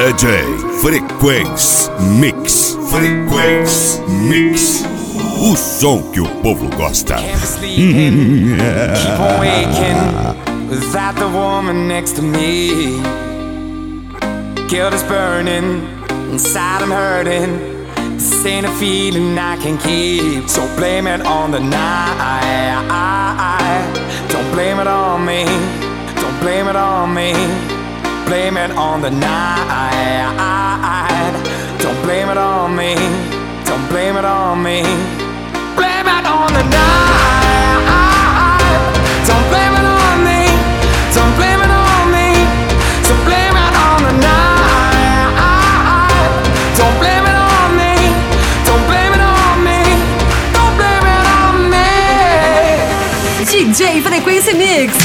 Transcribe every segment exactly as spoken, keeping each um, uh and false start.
D J Frequency Mix. Frequency Mix. O som que o povo gosta. Keep on waking without the woman next to me. Guilt is burning, inside I'm hurting. This ain't a feeling I can keep. So blame it on the night. Don't blame it on me. Don't blame it on me. Blame it on the night. Don't blame it on me. Don't blame it on me. Blame it on the night. Don't blame it on me. Don't blame it on me. So blame it on the night. Don't blame it on me. Don't blame it on me. Don't blame it on me. D J Frequency Mix.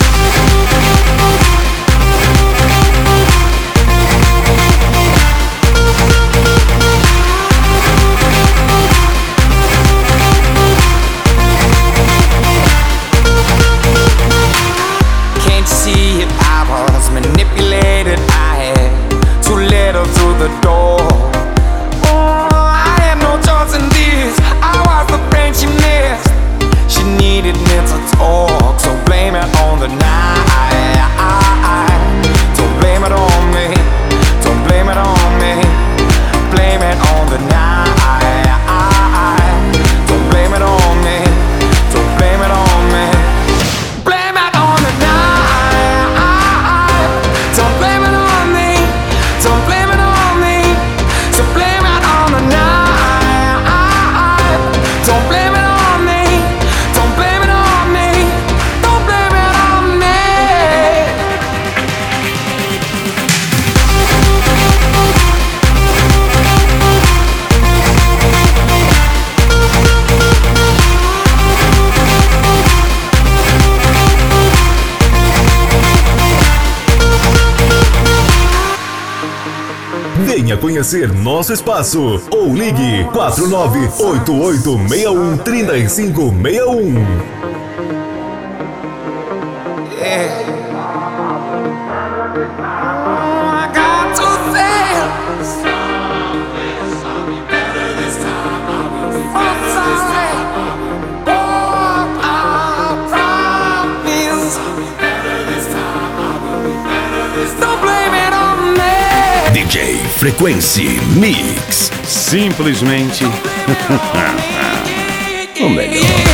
See it, I was manipulated. I had too little through the door. Oh, I had no choice in this. I was the friend she missed. She needed me to talk. So blame it on the night. Don't blame it on me. Don't blame it on me. Blame it on the night. Don't blame it on me. Don't blame it on me. Blame it on the night. Venha conhecer nosso espaço ou ligue quatro nove oito oito seis um três cinco seis um. D J Frequency Mix. Simplesmente o melhor.